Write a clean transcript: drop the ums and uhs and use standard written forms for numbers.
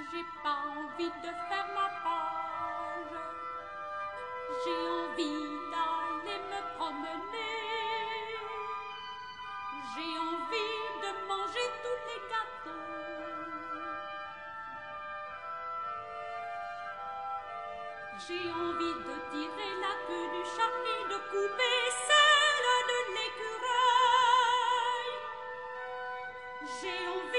j'ai pas envie de faire ma page. J'ai envie d'aller me promener. J'ai envie de manger tous les gâteaux. J'ai envie de tirer la queue du chat et de couper celle de l'écureuil. J'ai envie